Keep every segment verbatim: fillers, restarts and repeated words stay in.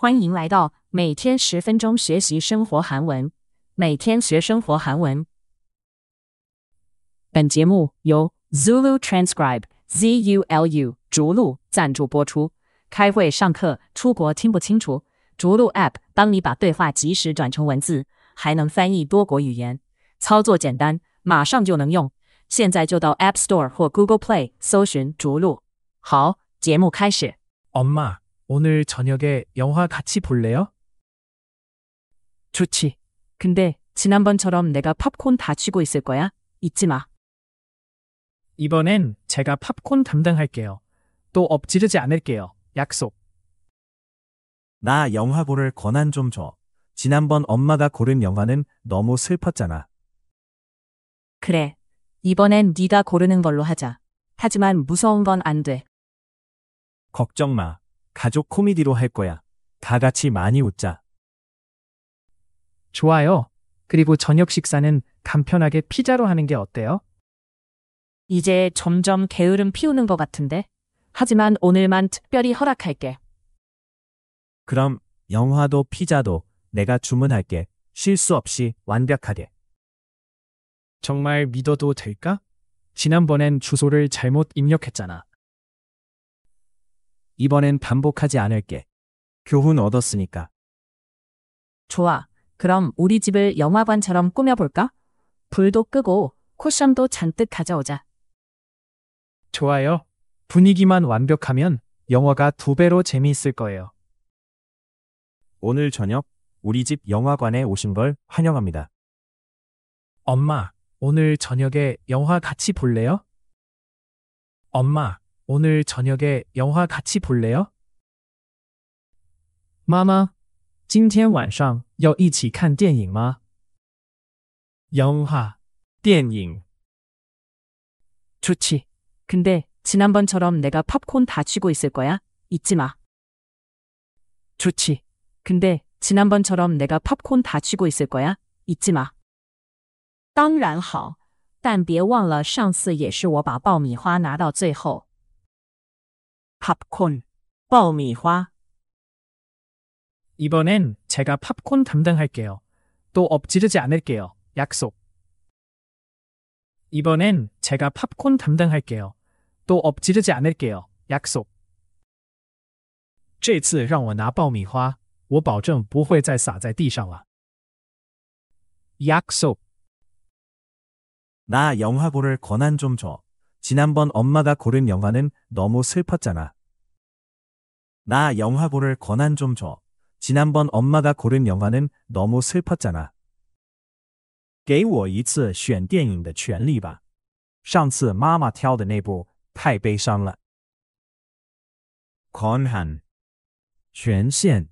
欢迎来到每天十分钟学习生活韩文，每天学生活韩文。本节目由 Zulu Transcribe Z U L U 逐鹿赞助播出。开会、上课、出国听不清楚，逐鹿 App 帮你把对话及时转成文字，还能翻译多国语言，操作简单，马上就能用。现在就到 App Store 或 Google Play 搜寻逐鹿。好，节目开始。 엄마, 오늘 저녁에 영화 같이 볼래요? 좋지. 근데 지난번처럼 내가 팝콘 다 쥐고 있을 거야? 잊지 마. 이번엔 제가 팝콘 담당할게요. 또 엎지르지 않을게요. 약속. 나 영화 보를 권한 좀 줘. 지난번 엄마가 고른 영화는 너무 슬펐잖아. 그래. 이번엔 네가 고르는 걸로 하자. 하지만 무서운 건 안 돼. 걱정 마. 가족 코미디로 할 거야. 다 같이 많이 웃자. 좋아요. 그리고 저녁 식사는 간편하게 피자로 하는 게 어때요? 이제 점점 게으름 피우는 것 같은데. 하지만 오늘만 특별히 허락할게. 그럼 영화도 피자도 내가 주문할게. 실수 없이 완벽하게. 정말 믿어도 될까? 지난번엔 주소를 잘못 입력했잖아. 이번엔 반복하지 않을게. 교훈 얻었으니까. 좋아. 그럼 우리 집을 영화관처럼 꾸며볼까? 불도 끄고 쿠션도 잔뜩 가져오자. 좋아요. 분위기만 완벽하면 영화가 두 배로 재미있을 거예요. 오늘 저녁 우리 집 영화관에 오신 걸 환영합니다. 엄마, 오늘 저녁에 영화 같이 볼래요? 엄마, 오늘 저녁에 영화 같이 볼래요? 妈妈，今天晚上要一起看电影吗？ 영화, 电影. 좋지. 근데 지난번처럼 내가 팝콘 다 쥐고 있을 거야? 잊지 마. 좋지. 근데 지난번처럼 내가 팝콘 다 쥐고 있을 거야? 잊지 마. 当然好，但别忘了上次也是我把爆米花拿到最后。 팝콘, 爆米花. 이번엔 제가 팝콘 담당할게요. 또 엎지르지 않을게요. 약속. 이번엔 제가 팝콘 담당할게요. 또 엎지르지 않을게요. 약속. 这次让我拿爆米花，我保证不会再洒在地上了。 약속. 나 영화 보를 권한 좀 줘. 지난번 엄마가 고른 영화는 너무 슬펐잖아. 나 영화 보를 권한 좀 줘. 지난번 엄마가 고른 영화는 너무 슬펐잖아. 给我一次选电影的权利吧。上次妈妈挑的那部太悲伤了。권한, 权限.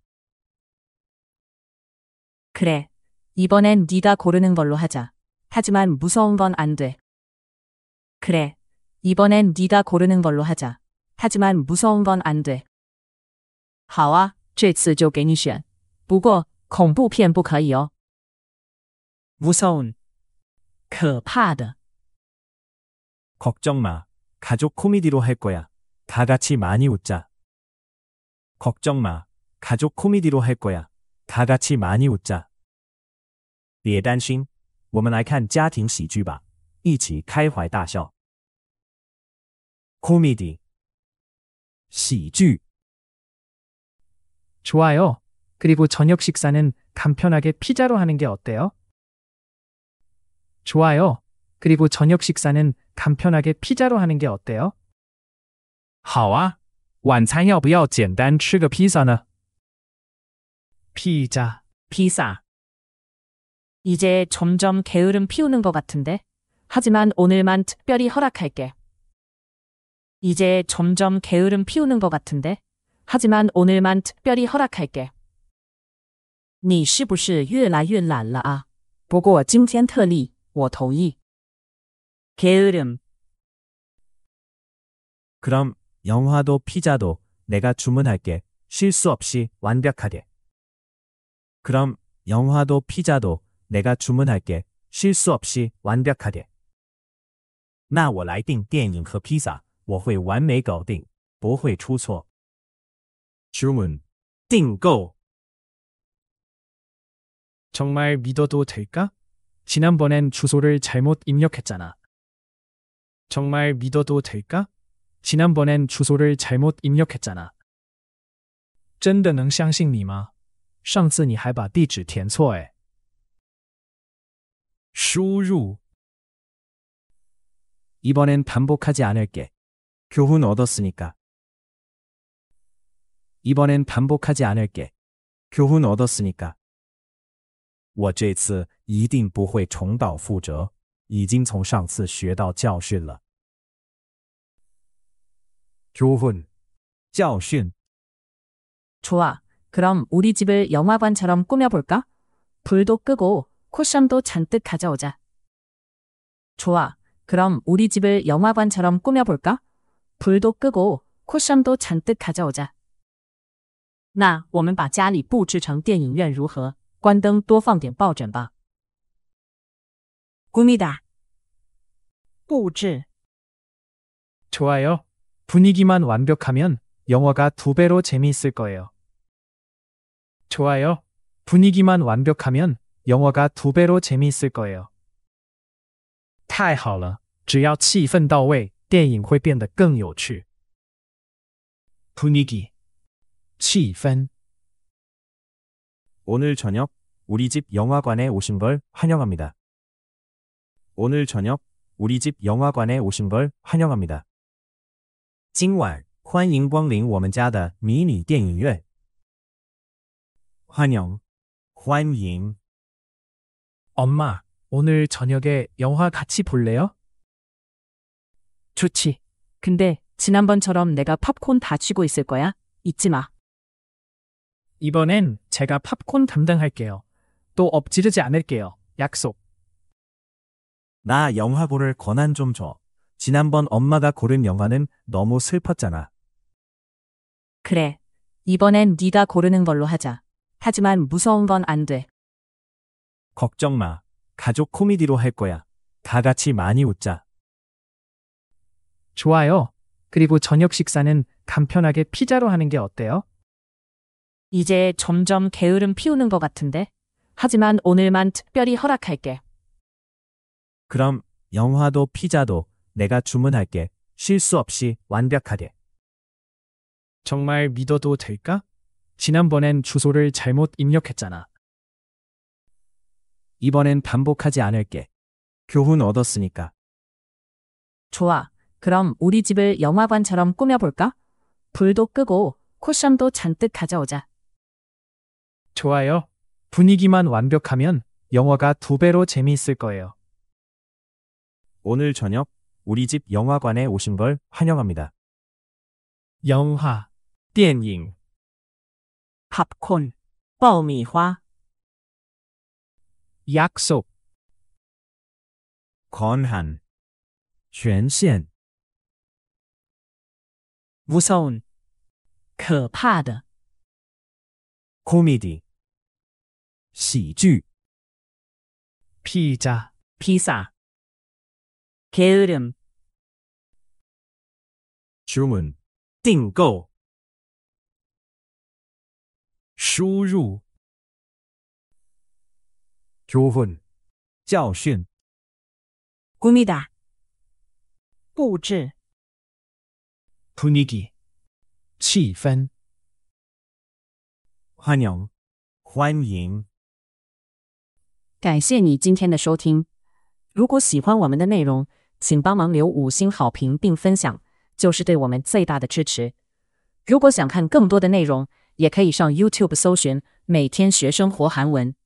그래. 이번엔 네가 고르는 걸로 하자. 하지만 무서운 건 안 돼. 그래. 이번엔 네가 고르는 걸로 하자. 하지만 무서운 건 안 돼. 好啊，这次就给你选。不过恐怖片不可以哦。무서운, 可怕的。 걱정 마. 가족 코미디로 할 거야. 다 같이 많이 웃자. 걱정 마. 가족 코미디로 할 거야. 다 같이 많이 웃자. 别担心，我们来看家庭喜剧吧，一起开怀大笑。코미디, 喜剧. 좋아요. 그리고 저녁 식사는 간편하게 피자로 하는 게 어때요? 좋아요. 그리고 저녁 식사는 간편하게 피자로 하는 게 어때요? 好啊，晚餐要不要简单吃个披萨呢？ 피자, 피자. 이제 점점 게으름 피우는 것 같은데. 하지만 오늘만 특별히 허락할게. 이제 점점 게으름 피우는 것 같은데. 하지만 오늘만 특별히 허락할게. 你是不是越来越懒了啊？不过今天特例，我同意。 게으름. 그럼 영화도 피자도 내가 주문할게. 실수 없이 완벽하게. 그럼 영화도 피자도 내가 주문할게. 실수 없이 완벽하게. 那我来订电影和披萨，我会完美搞定，不会出错。 주문, 订购 정말 믿어도 될까? 지난번엔 주소를 잘못 입력했잖아. 정말 믿어도 될까? 지난번엔 주소를 잘못 입력했잖아. 真的能相信你吗？上次你还把地址填错诶。输入 이번엔 반복하지 않을게. 교훈 얻었으니까. 이번엔 반복하지 않을게. 교훈 얻었으니까. 我这次一定不会重蹈覆辙，已经从上次学到教训了。 교훈, 教训. 좋아. 그럼 우리 집을 영화관처럼 꾸며볼까? 불도 끄고 쿠션도 잔뜩 가져오자. 좋아. 그럼 우리 집을 영화관처럼 꾸며볼까? 불도 끄고 쿠션도 잔뜩 가져오자. 那我们把家里布置成电影院如何？关灯，多放点抱枕吧。꾸미다. 布置. 좋아요. 분위기만 완벽하면 영화가 두 배로 재미있을 거예요. 좋아요. 분위기만 완벽하면 영화가 두 배로 재미있을 거예요. 太好了，只要气氛到位，电影会变得更有趣。분위기, 气氛. 오늘 저녁 우리 집 영화관에 오신 걸 환영합니다. 오늘 저녁 우리 집 영화관에 오신 걸 환영합니다. 今晚欢迎光临我们家的迷你电影院。欢迎，欢迎。 엄마, 오늘 저녁에 영화 같이 볼래요? 좋지. 근데 지난번처럼 내가 팝콘 다 쥐고 있을 거야? 잊지 마. 이번엔 제가 팝콘 담당할게요. 또 엎지르지 않을게요. 약속. 나 영화 보를 권한 좀 줘. 지난번 엄마가 고른 영화는 너무 슬펐잖아. 그래. 이번엔 네가 고르는 걸로 하자. 하지만 무서운 건 안 돼. 걱정 마. 가족 코미디로 할 거야. 다 같이 많이 웃자. 좋아요. 그리고 저녁 식사는 간편하게 피자로 하는 게 어때요? 이제 점점 게으름 피우는 것 같은데. 하지만 오늘만 특별히 허락할게. 그럼 영화도 피자도 내가 주문할게. 실수 없이 완벽하게. 정말 믿어도 될까? 지난번엔 주소를 잘못 입력했잖아. 이번엔 반복하지 않을게. 교훈 얻었으니까. 좋아. 그럼 우리 집을 영화관처럼 꾸며볼까? 불도 끄고 쿠션도 잔뜩 가져오자. 좋아요. 분위기만 완벽하면 영화가 두 배로 재미있을 거예요. 오늘 저녁 우리 집 영화관에 오신 걸 환영합니다. 영화, 电影, 팝콘, 爆米花, 약속, 권한, 权限, 무서운, 可怕的, 코미디, 喜剧, 피자, 비싸, 게으름, 주문, 订购, 输入, 교훈, 教训, 꾸미다, 布置, 분위기, 气氛, 欢迎，欢迎。 感谢你今天的收听。如果喜欢我们的内容，请帮忙留五星好评并分享，就是对我们最大的支持。如果想看更多的内容，也可以上 YouTube 搜寻“每天学生活韩文”。